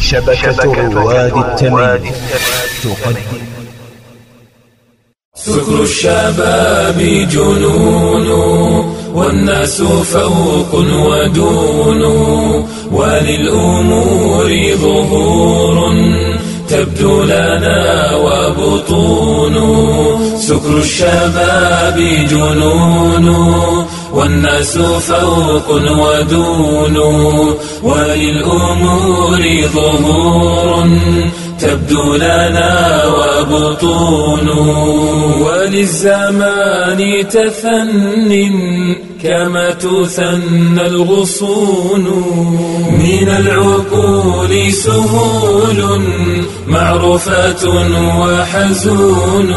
شبكة رواد التمييز تقدم سكر الشباب جنون والناس فوق ودون وللأمور ظهور تبدو لنا وبطون سكر الشباب جنون والناس فوق ودون وللأمور ظهور تبدو لنا وبطون وللزمان تثن كما تثنى الغصون من العقول سهول معروفة وحزون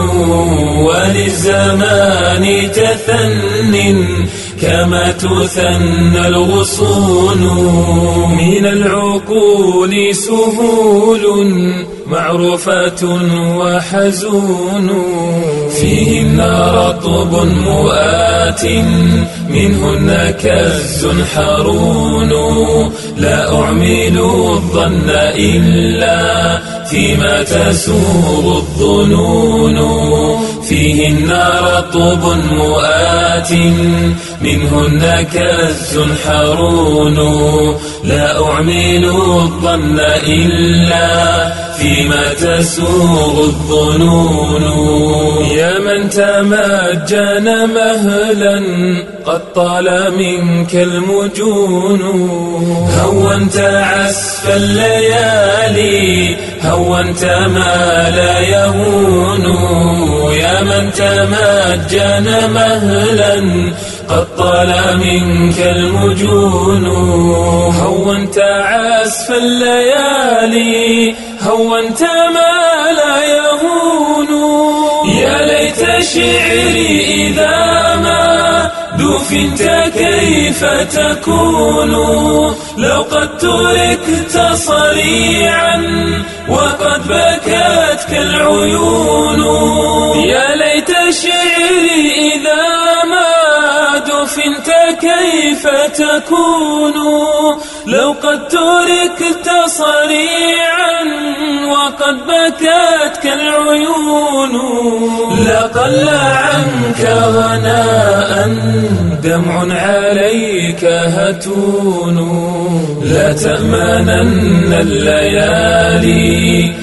وللزمان تثن كما تثنى الغصون من العقول سهول معروفة وحزون فيهن رطب مؤات منهن كز حرون لا أعمل الظن إلا فيما تسوغ الظنون فيهن رطب مؤات منهن كز حرون لا أعمل الظن إلا فيما تسوغ الظنون يا من تمجن مهلا قد طال منك المجون هونت عسف الليالي هونت ما لا يهون يا من تمجن مهلا قد طال منك المجون هونت عسف الليالي هونت ما لا يهون يا ليت شعري إذا ما دفنت كيف تكون لو قد تركت صريعا وقد بكتك العيون يا ليت شعري إذا ما دفنت كيف تكون لو قد تركت صريعا وقد بكتك العيون لقل عنك غناء دمع عليك هتون لا تأمنن الليالي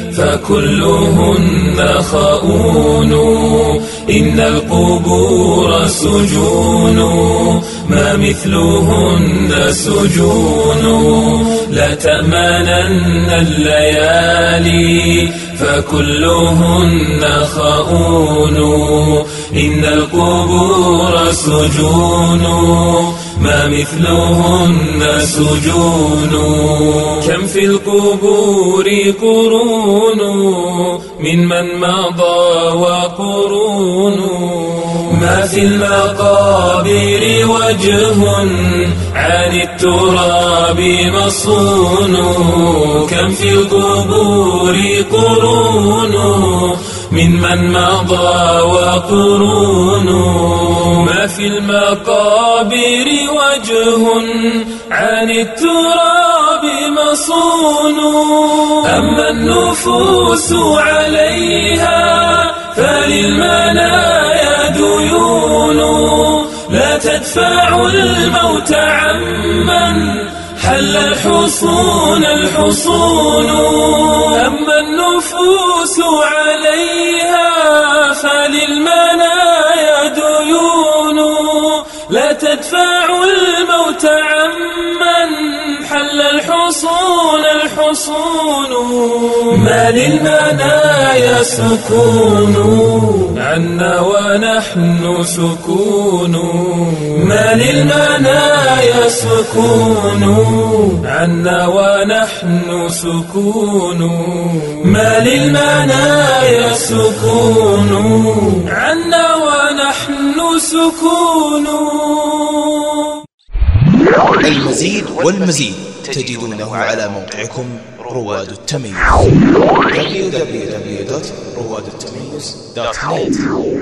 فكلهن خؤون إن القبور سجون ما مثلهن سجون لا تأمنن الليالي فكلهن خؤون إن القبور سجون ما مثلهن سجون كم في القبور قرون من مضى وقرون ما في المقابر وجه عن التراب مصون كم في القبور قرون من مضى وقرون ما في المقابر وجه عن التراب مصون أما النفوس عليها فللمنايا ديون لا تدفع الموت عمن حل الحصون أما النفوس عليها فللمنايا ديون لا تدفع الموت عمن حل الحصون ما للمنايا سكون عنا ونحن سكون ما للمنايا سكون عنا ونحن سكون ما للمنايا سكون عنا ونحن سكون المزيد والمزيد تجدونه على موقعكم رواد التمييز www.روادالتمييز.net